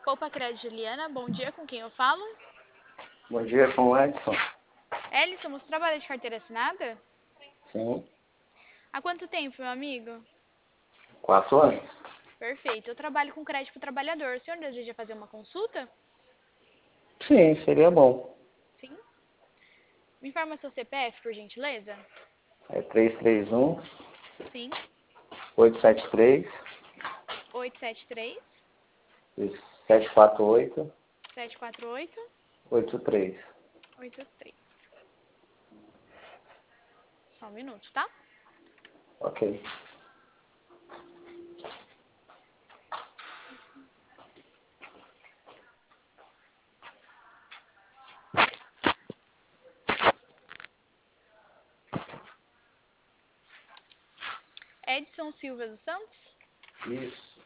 Poupa Crédito Juliana, bom dia, com quem eu falo? Bom dia, com o Edson. Ellison, você trabalha de carteira assinada? Sim, Há quanto tempo, meu amigo? 4 anos. Perfeito, eu trabalho com crédito pro trabalhador. O senhor deseja fazer uma consulta? Sim, seria bom. Sim. Me informa seu CPF, por gentileza? É 331 Sim. 873 873 748 748 83. 83. Só um minuto, tá? Ok. Edson Silva dos Santos? Isso.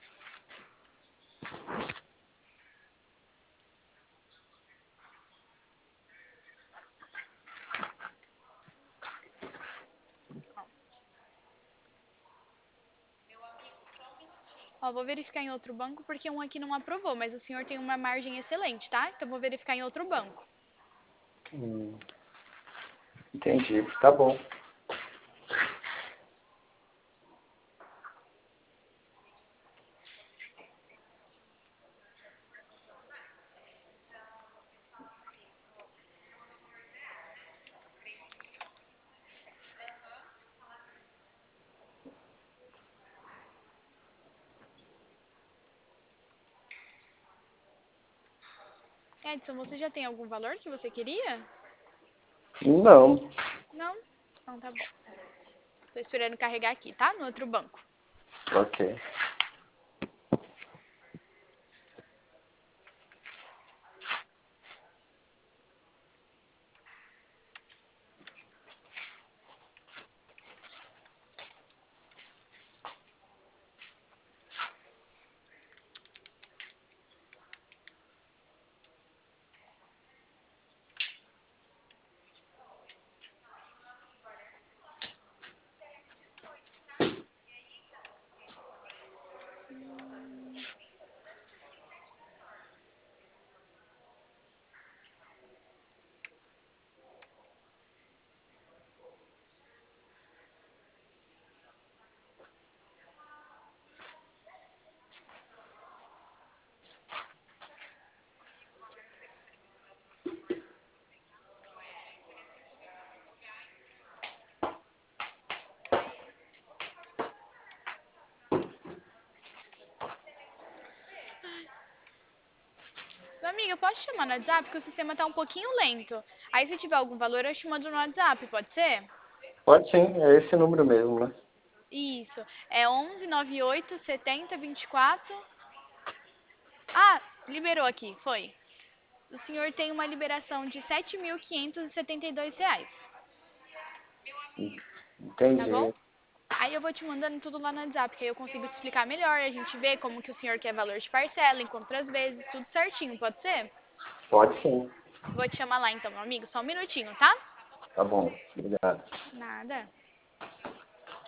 Ó, vou verificar em outro banco porque um aqui não aprovou, mas o senhor tem uma margem excelente, tá? Então vou verificar em outro banco. Entendi. Tá bom. Edson, você já tem algum valor que você queria? Não. Não? Então tá bom. Tô esperando carregar aqui, tá? No outro banco. Ok. Meu amigo, eu posso te chamar no WhatsApp? Porque o sistema tá um pouquinho lento. Aí se tiver algum valor, eu te mando no WhatsApp, pode ser? Pode sim, é esse número mesmo, né? Isso. É 11 98 70 24. Ah, liberou aqui, foi. O senhor tem uma liberação de R$ 7.572, tá bom? Entendi. Aí eu vou te mandando tudo lá no WhatsApp, que aí eu consigo te explicar melhor, a gente vê como que o senhor quer valor de parcela, em quantas vezes, tudo certinho, pode ser? Pode sim. Vou te chamar lá então, meu amigo, só um minutinho, tá? Tá bom. Obrigado. Nada.